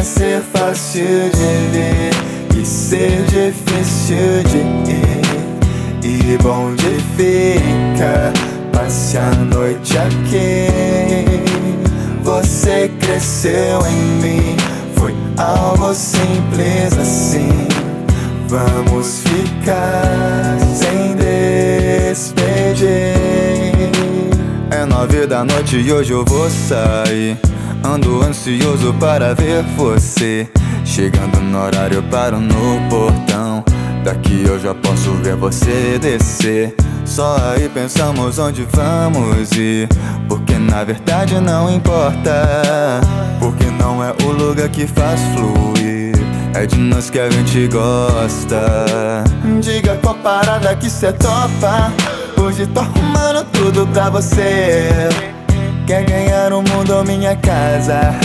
ser fácil de ver e ser difícil de ir, e bom de ficar, passe a noite aqui. Você cresceu em mim, foi algo simples assim. Vamos ficar sem despedir. É 9 da noite e hoje eu vou sair. Ando ansioso para ver você. Chegando no horário, paro no portão. Daqui eu já posso ver você descer. Só aí pensamos onde vamos ir, porque na verdade não importa, porque não é o lugar que faz fluir, é de nós que a gente gosta. Diga qual parada que cê topa. Hoje tô arrumando tudo pra você. Quer ganhar o mundo ou minha casa?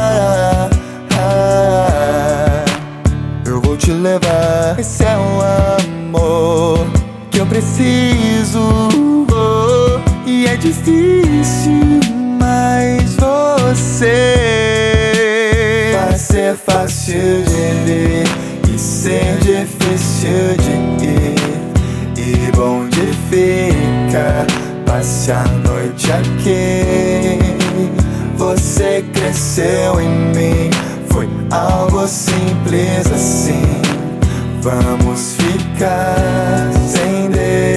Eu vou te levar. Esse é o amor que eu preciso. E é difícil, mas você vai ser fácil de ver e ser difícil de ir, e bom de ficar, passe a noite aqui. Você cresceu em mim, foi algo simples assim. Vamos ficar sem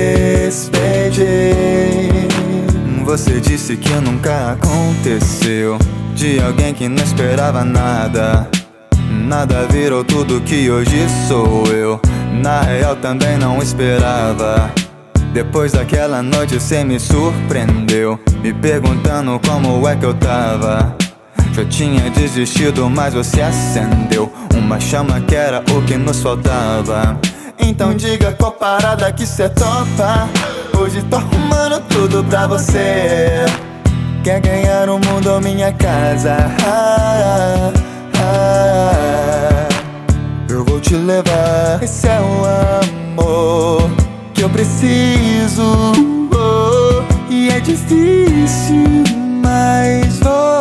despedir. Você disse que nunca aconteceu, de alguém que não esperava nada. Nada virou tudo que hoje sou eu. Na real também não esperava. Depois daquela noite cê me surpreendeu, me perguntando como é que eu tava. Já tinha desistido, mas você acendeu uma chama que era o que nos faltava. Então diga qual parada que cê topa. Hoje tô arrumando tudo pra você. Quer ganhar o mundo ou minha casa? Eu vou te levar. Esse é o amor que eu preciso. E é difícil, mas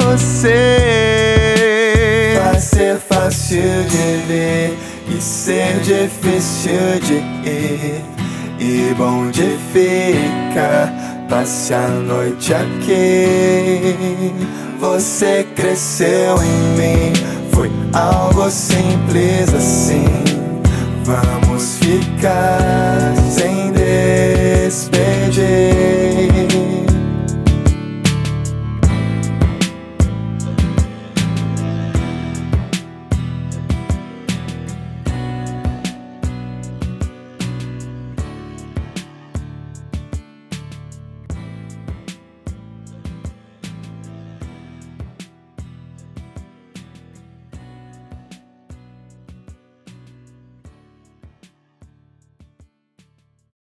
você vai ser fácil de ver e ser difícil de ir, e bom de ficar, passe a noite aqui. Você cresceu em mim, foi algo simples assim. Vamos ficar sem